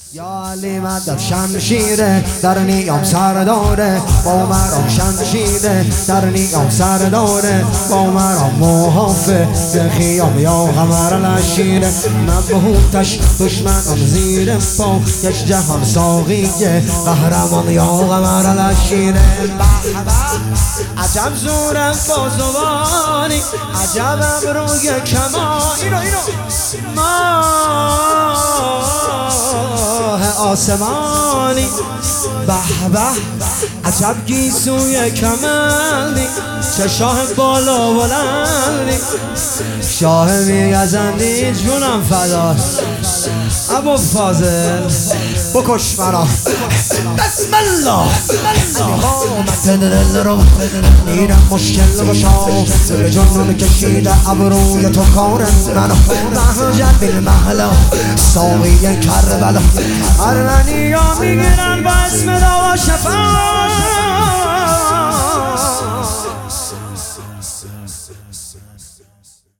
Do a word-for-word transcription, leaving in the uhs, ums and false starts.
یا علی مدد شمشیره در نیام سرداره با مرام شمشیره در نیام سرداره با مرام محافظ خیام یا قمر العشیره مبهوتش دشمنم زیر پا یک جهان ساقیه قهرمان یا قمر العشیره عجب زورم بازوانی عجبم روی کما اینو اینو ماه آسمانی به به عجب گیسوی کمندی چه شاه بالا بلندی شاه میگزندی جونم فداست ابو فاضل بکش مرا بسم الله قامت دل رو میرم مشکل باشا زیر جنون کشیده ابروی تو کار منو محجب بالمحلا ساقی کربلا ارمنی ها میگن